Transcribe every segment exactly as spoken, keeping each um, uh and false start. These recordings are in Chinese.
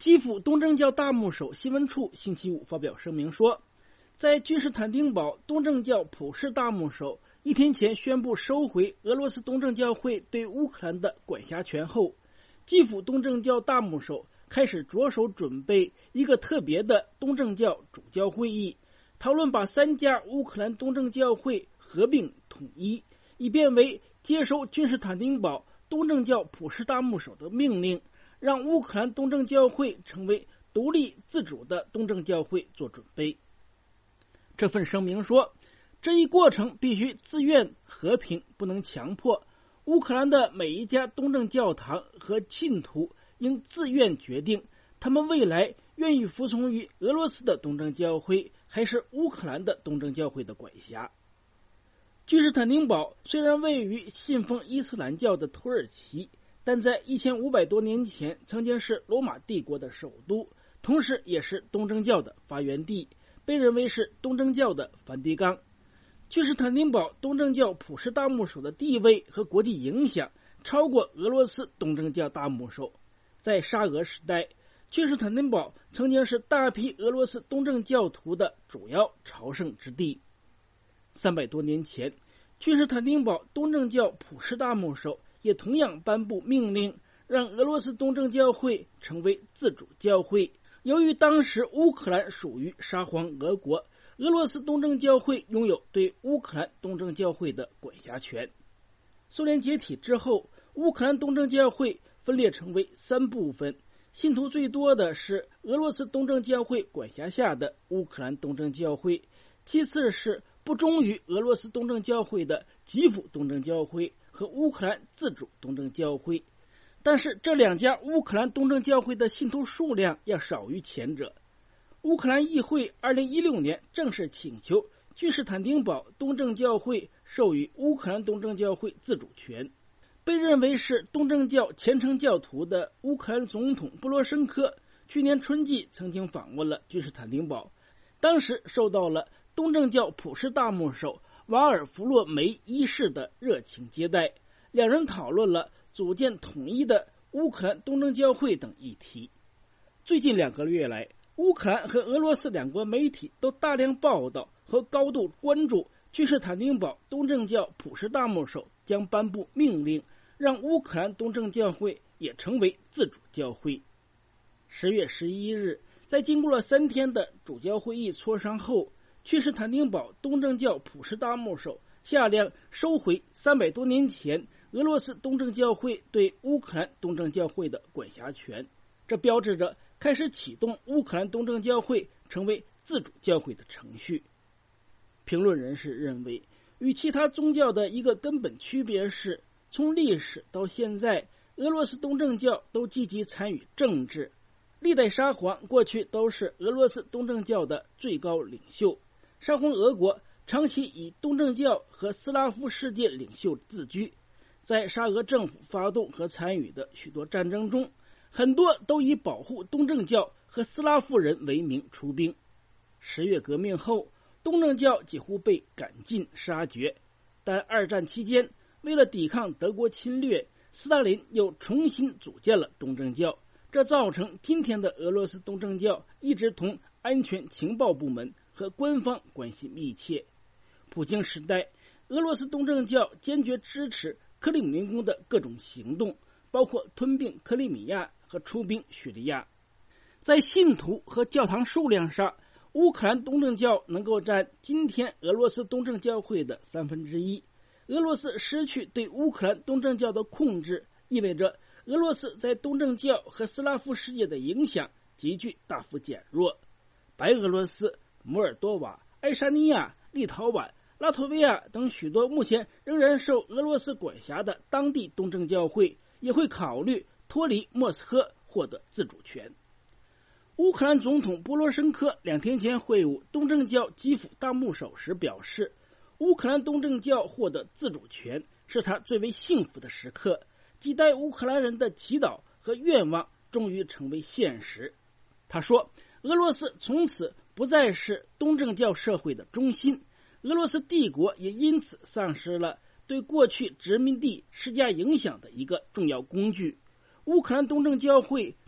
基辅东正教大牧首新闻处星期五发表声明说，在君士坦丁堡东正教普世大牧首一天前宣布收回俄罗斯东正教会对乌克兰的管辖权后，基辅东正教大牧首开始着手准备一个特别的东正教主教会议，讨论把三家乌克兰东正教会合并统一，以便为接收君士坦丁堡东正教普世大牧首的命令，让乌克兰东正教会成为独立自主的东正教会做准备。这份声明说，这一过程必须自愿和平，不能强迫。乌克兰的每一家东正教堂和信徒应自愿决定，他们未来愿意服从于俄罗斯的东正教会，还是乌克兰的东正教会的管辖。君士坦丁堡虽然位于信奉伊斯兰教的土耳其，但在一千五百多年前曾经是罗马帝国的首都，同时也是东正教的发源地，被认为是东正教的梵蒂冈。君士坦丁堡东正教普世大牧首的地位和国际影响超过俄罗斯东正教大牧首。在沙俄时代，君士坦丁堡曾经是大批俄罗斯东正教徒的主要朝圣之地。三百多年前，君士坦丁堡东正教普世大牧首也同样颁布命令，让俄罗斯东正教会成为自主教会。由于当时乌克兰属于沙皇俄国，俄罗斯东正教会拥有对乌克兰东正教会的管辖权。苏联解体之后，乌克兰东正教会分裂成为三部分，信徒最多的是俄罗斯东正教会管辖下的乌克兰东正教会，其次是不忠于俄罗斯东正教会的基辅东正教会和乌克兰自主东正教会。但是这两家乌克兰东正教会的信徒数量要少于前者。乌克兰议会二零一六年正式请求君士坦丁堡东正教会授予乌克兰东正教会自主权。被认为是东正教虔诚教徒的乌克兰总统波罗申科去年春季曾经访问了君士坦丁堡，当时受到了东正教普世大牧首瓦尔弗洛梅一世的热情接待，两人讨论了组建统一的乌克兰东正教会等议题。最近两个月来，乌克兰和俄罗斯两国媒体都大量报道和高度关注君士坦丁堡东正教普世大牧首将颁布命令，让乌克兰东正教会也成为自主教会。十月十一日，在经过了三天的主教会议磋商后，君士坦丁堡东正教普世大牧首下令收回三百多年前俄罗斯东正教会对乌克兰东正教会的管辖权，这标志着开始启动乌克兰东正教会成为自主教会的程序。评论人士认为，与其他宗教的一个根本区别是，从历史到现在，俄罗斯东正教都积极参与政治。历代沙皇过去都是俄罗斯东正教的最高领袖，沙皇俄国长期以东正教和斯拉夫世界领袖自居。在沙俄政府发动和参与的许多战争中，很多都以保护东正教和斯拉夫人为名出兵。十月革命后，东正教几乎被赶尽杀绝，但二战期间，为了抵抗德国侵略，斯大林又重新组建了东正教，这造成今天的俄罗斯东正教一直同安全情报部门和官方关系密切。普京时代，俄罗斯东正教坚决支持克里姆林宫的各种行动，包括吞并克里米亚和出兵叙利亚。在信徒和教堂数量上，乌克兰东正教能够占今天俄罗斯东正教会的三分之一。俄罗斯失去对乌克兰东正教的控制，意味着俄罗斯在东正教和斯拉夫世界的影响急剧大幅减弱。白俄罗斯、摩尔多瓦、爱沙尼亚、立陶宛、拉脱维亚等许多目前仍然受俄罗斯管辖的当地东正教会也会考虑脱离莫斯科，获得自主权。乌克兰总统波罗申科两天前会晤东正教基辅大牧首时表示，乌克兰东正教获得自主权是他最为幸福的时刻，几代乌克兰人的祈祷和愿望终于成为现实。他说，俄罗斯从此不再是东正教社会的中心，俄罗斯帝国也因此丧失了对过去殖民地施加影响的一个重要工具。乌克兰东正教会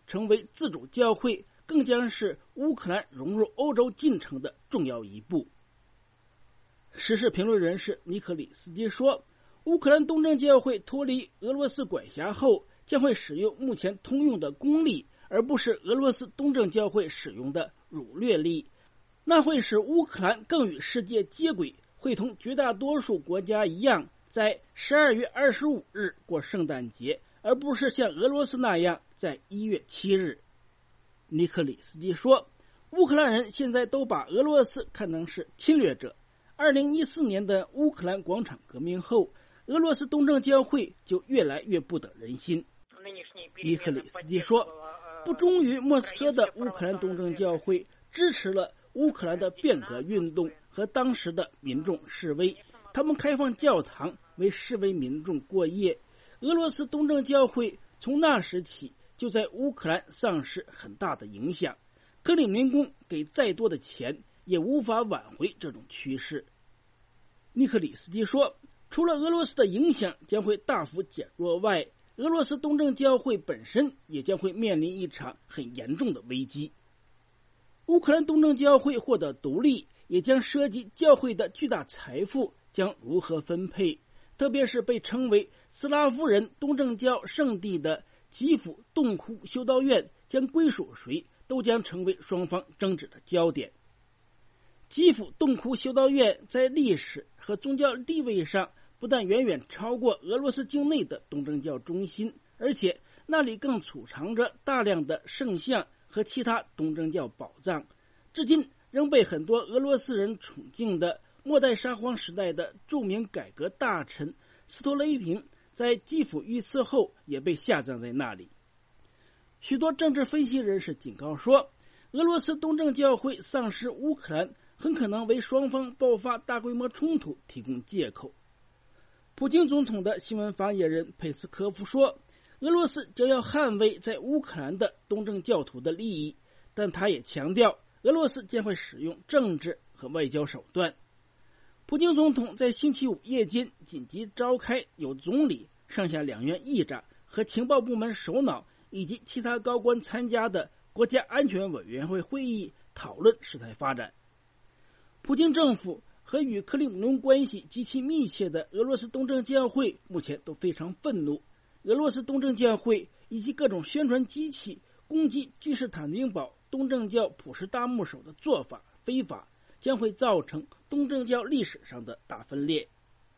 成为自主教会，更将是乌克兰融入欧洲进程的重要一步。时事评论人士尼克里斯基说，乌克兰东正教会脱离俄罗斯管辖后，将会使用目前通用的公历，而不是俄罗斯东正教会使用的儒略历，那会使乌克兰更与世界接轨，会同绝大多数国家一样，在十二月二十五日过圣诞节，而不是像俄罗斯那样在一月七日。尼克里斯基说，乌克兰人现在都把俄罗斯看成是侵略者。二零一四年的乌克兰广场革命后，俄罗斯东正教会就越来越不得人心。尼克里斯基说，不忠于莫斯科的乌克兰东正教会支持了乌克兰的变革运动和当时的民众示威，他们开放教堂为示威民众过夜。俄罗斯东正教会从那时起就在乌克兰丧失很大的影响，克里姆林宫给再多的钱也无法挽回这种趋势。尼克里斯基说，除了俄罗斯的影响将会大幅减弱外，俄罗斯东正教会本身也将会面临一场很严重的危机。乌克兰东正教会获得独立，也将涉及教会的巨大财富将如何分配，特别是被称为斯拉夫人东正教圣地的基辅洞窟修道院将归属谁，都将成为双方争执的焦点。基辅洞窟修道院在历史和宗教地位上不但远远超过俄罗斯境内的东正教中心，而且那里更储藏着大量的圣像和其他东正教宝藏。至今仍被很多俄罗斯人崇敬的末代沙皇时代的著名改革大臣斯托雷平在基辅遇刺后也被下葬在那里。许多政治分析人士警告说，俄罗斯东正教会丧失乌克兰很可能为双方爆发大规模冲突提供借口。普京总统的新闻发言人佩斯科夫说，俄罗斯将要捍卫在乌克兰的东正教徒的利益，但他也强调俄罗斯将会使用政治和外交手段。普京总统在星期五夜间紧急召开有总理、上下两院议长和情报部门首脑以及其他高官参加的国家安全委员会会议，讨论事态发展。普京政府和与克里姆林关系极其密切的俄罗斯东正教会目前都非常愤怒。俄罗斯东正教会以及各种宣传机器攻击君士坦丁堡东正教普世大牧首的做法非法，将会造成东正教历史上的大分裂。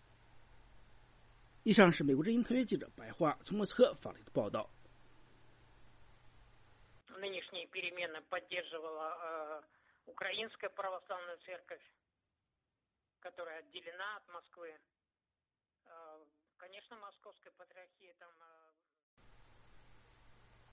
以上是美国之音特约记者白桦从莫斯科发来的报道。 Нынешние перемены поддерживала э, Украинская православная церковь, которая отделена от Москвы. Э, конечно, Москва